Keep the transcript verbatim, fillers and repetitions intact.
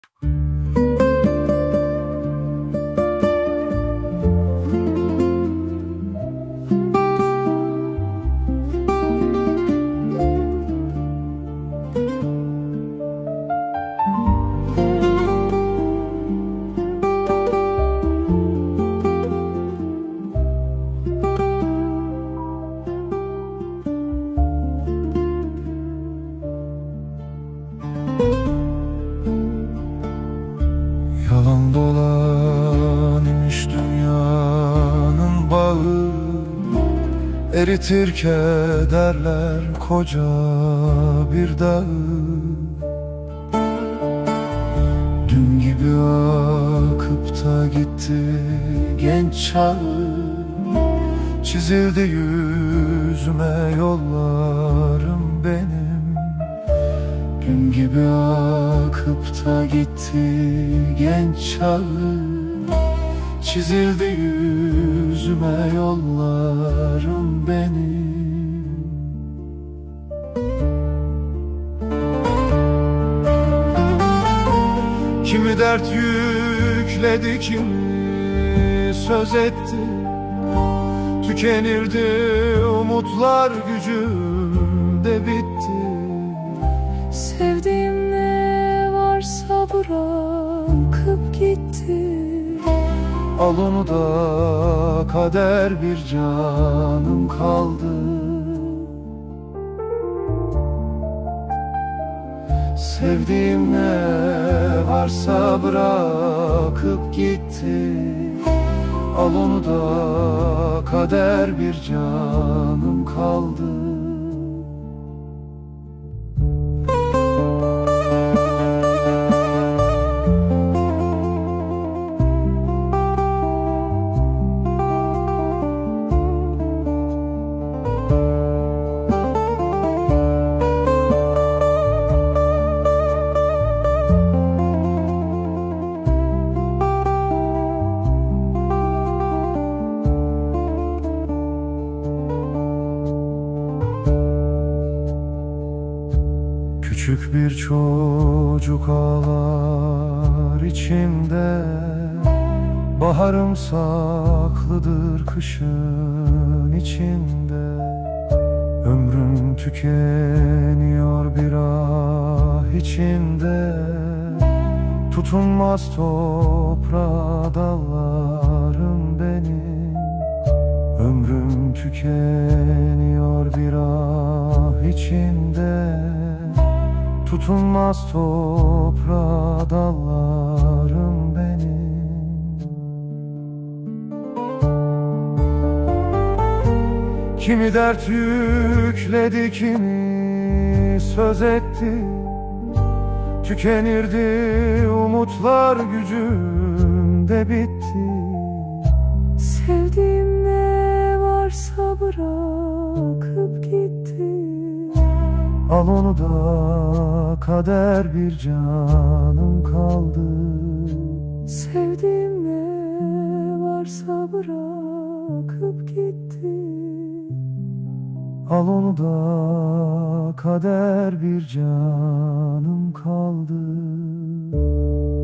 Yalan dolan imiş dünyanın bağı, eritir kederler koca bir dağı. Dün gibi akıp da gitti genç çağı, çizildi yüzüme yollarım benim. Gün gibi akıp da gitti genç çağı, çizildi yüzüme yollarım benim. Kimi dert yükledi, kimi söz etti, tükenirdi umutlar, gücümde bitti. Sevdiğim ne varsa bırakıp gitti. Al onu da kader, bir canım kaldı. Sevdiğim ne varsa bırakıp gitti. Al onu da kader, bir canım kaldı. Küçük bir çocuk ağlar içimde, baharım saklıdır kışın içinde. Ömrüm tükeniyor bir ah içinde, tutunmaz toprağa dallarım benim. Ömrüm tükeniyor bir ah içinde, tutunmaz toprağa dallarım benim. Kimi dert yükledi, kimi söz etti, tükenirdi umutlar, gücümde bitti. Sevdiğim ne varsa bırakıp gitti. Al onu da kader, bir canım kaldı. Sevdiğim ne varsa bırakıp gitti. Al onu da kader, bir canım kaldı.